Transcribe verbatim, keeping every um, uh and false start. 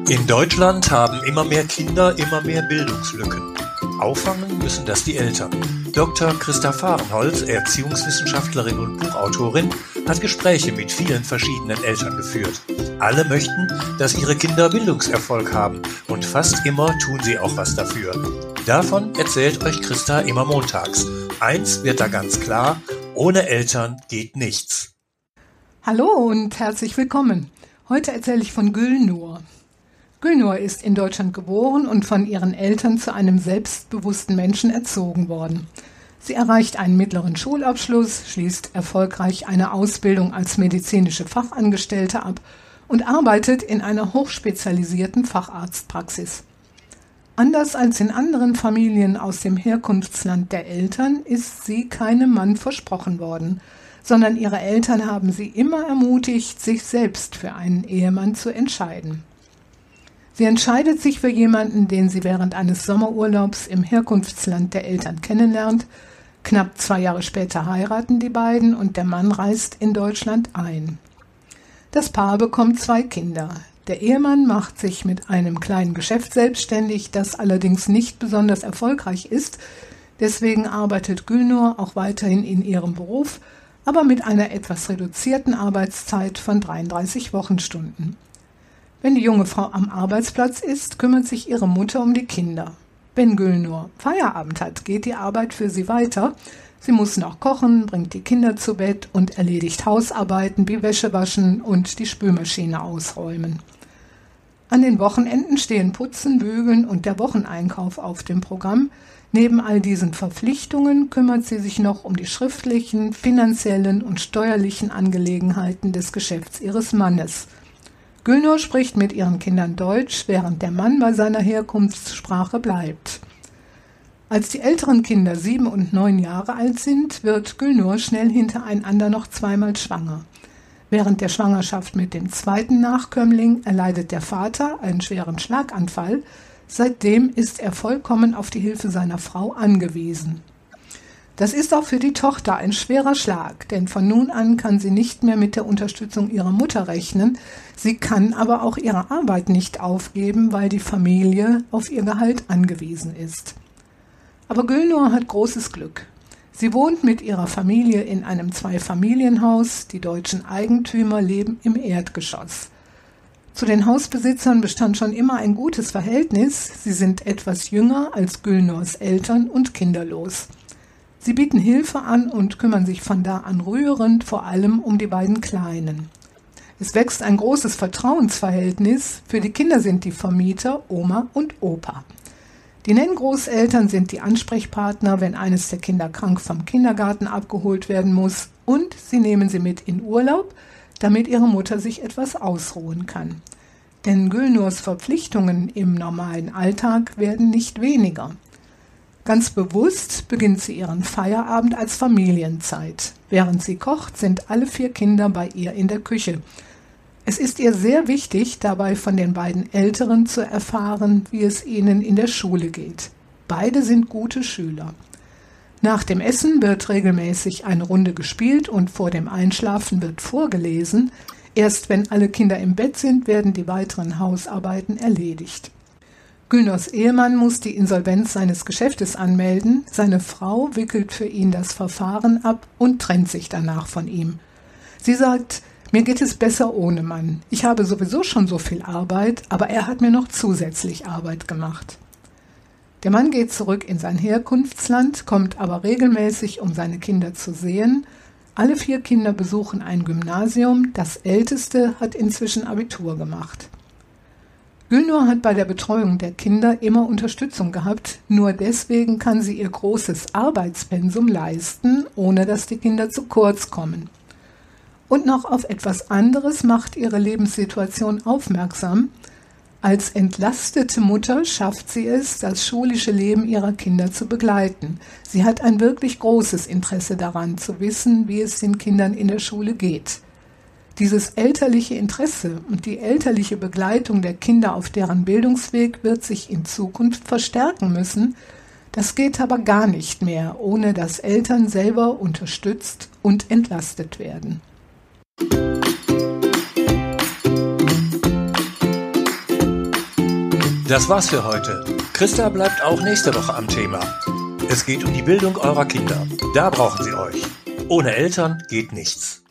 In Deutschland haben immer mehr Kinder immer mehr Bildungslücken. Auffangen müssen das die Eltern. Doktor Christa Fahrenholz, Erziehungswissenschaftlerin und Buchautorin, hat Gespräche mit vielen verschiedenen Eltern geführt. Alle möchten, dass ihre Kinder Bildungserfolg haben und fast immer tun sie auch was dafür. Davon erzählt euch Christa immer montags. Eins wird da ganz klar: ohne Eltern geht nichts. Hallo und herzlich willkommen. Heute erzähle ich von Gülnur. Gülnur ist in Deutschland geboren und von ihren Eltern zu einem selbstbewussten Menschen erzogen worden. Sie erreicht einen mittleren Schulabschluss, schließt erfolgreich eine Ausbildung als medizinische Fachangestellte ab und arbeitet in einer hochspezialisierten Facharztpraxis. Anders als in anderen Familien aus dem Herkunftsland der Eltern ist sie keinem Mann versprochen worden, sondern ihre Eltern haben sie immer ermutigt, sich selbst für einen Ehemann zu entscheiden. Sie entscheidet sich für jemanden, den sie während eines Sommerurlaubs im Herkunftsland der Eltern kennenlernt. Knapp zwei Jahre später heiraten die beiden und der Mann reist in Deutschland ein. Das Paar bekommt zwei Kinder. Der Ehemann macht sich mit einem kleinen Geschäft selbstständig, das allerdings nicht besonders erfolgreich ist. Deswegen arbeitet Gülnur auch weiterhin in ihrem Beruf, aber mit einer etwas reduzierten Arbeitszeit von dreiunddreißig Wochenstunden. Wenn die junge Frau am Arbeitsplatz ist, kümmert sich ihre Mutter um die Kinder. Wenn Gülnur Feierabend hat, geht die Arbeit für sie weiter. Sie muss noch kochen, bringt die Kinder zu Bett und erledigt Hausarbeiten wie Wäsche waschen und die Spülmaschine ausräumen. An den Wochenenden stehen Putzen, Bügeln und der Wocheneinkauf auf dem Programm. Neben all diesen Verpflichtungen kümmert sie sich noch um die schriftlichen, finanziellen und steuerlichen Angelegenheiten des Geschäfts ihres Mannes. Gülnur spricht mit ihren Kindern Deutsch, während der Mann bei seiner Herkunftssprache bleibt. Als die älteren Kinder sieben und neun Jahre alt sind, wird Gülnur schnell hintereinander noch zweimal schwanger. Während der Schwangerschaft mit dem zweiten Nachkömmling erleidet der Vater einen schweren Schlaganfall. Seitdem ist er vollkommen auf die Hilfe seiner Frau angewiesen. Das ist auch für die Tochter ein schwerer Schlag, denn von nun an kann sie nicht mehr mit der Unterstützung ihrer Mutter rechnen. Sie kann aber auch ihre Arbeit nicht aufgeben, weil die Familie auf ihr Gehalt angewiesen ist. Aber Gülnur hat großes Glück. Sie wohnt mit ihrer Familie in einem Zweifamilienhaus. Die deutschen Eigentümer leben im Erdgeschoss. Zu den Hausbesitzern bestand schon immer ein gutes Verhältnis. Sie sind etwas jünger als Gülnurs Eltern und kinderlos. Sie bieten Hilfe an und kümmern sich von da an rührend vor allem um die beiden Kleinen. Es wächst ein großes Vertrauensverhältnis. Für die Kinder sind die Vermieter Oma und Opa. Die Nenngroßeltern sind die Ansprechpartner, wenn eines der Kinder krank vom Kindergarten abgeholt werden muss, und sie nehmen sie mit in Urlaub, damit ihre Mutter sich etwas ausruhen kann. Denn Gülnurs Verpflichtungen im normalen Alltag werden nicht weniger. Ganz bewusst beginnt sie ihren Feierabend als Familienzeit. Während sie kocht, sind alle vier Kinder bei ihr in der Küche. Es ist ihr sehr wichtig, dabei von den beiden Älteren zu erfahren, wie es ihnen in der Schule geht. Beide sind gute Schüler. Nach dem Essen wird regelmäßig eine Runde gespielt und vor dem Einschlafen wird vorgelesen. Erst wenn alle Kinder im Bett sind, werden die weiteren Hausarbeiten erledigt. Gülnurs Ehemann muss die Insolvenz seines Geschäftes anmelden. Seine Frau wickelt für ihn das Verfahren ab und trennt sich danach von ihm. Sie sagt: Mir geht es besser ohne Mann. Ich habe sowieso schon so viel Arbeit, aber er hat mir noch zusätzlich Arbeit gemacht. Der Mann geht zurück in sein Herkunftsland, kommt aber regelmäßig, um seine Kinder zu sehen. Alle vier Kinder besuchen ein Gymnasium. Das älteste hat inzwischen Abitur gemacht. Gülnur hat bei der Betreuung der Kinder immer Unterstützung gehabt. Nur deswegen kann sie ihr großes Arbeitspensum leisten, ohne dass die Kinder zu kurz kommen. Und noch auf etwas anderes macht ihre Lebenssituation aufmerksam. Als entlastete Mutter schafft sie es, das schulische Leben ihrer Kinder zu begleiten. Sie hat ein wirklich großes Interesse daran, zu wissen, wie es den Kindern in der Schule geht. Dieses elterliche Interesse und die elterliche Begleitung der Kinder auf deren Bildungsweg wird sich in Zukunft verstärken müssen. Das geht aber gar nicht mehr, ohne dass Eltern selber unterstützt und entlastet werden. Das war's für heute. Christa bleibt auch nächste Woche am Thema. Es geht um die Bildung eurer Kinder. Da brauchen sie euch. Ohne Eltern geht nichts.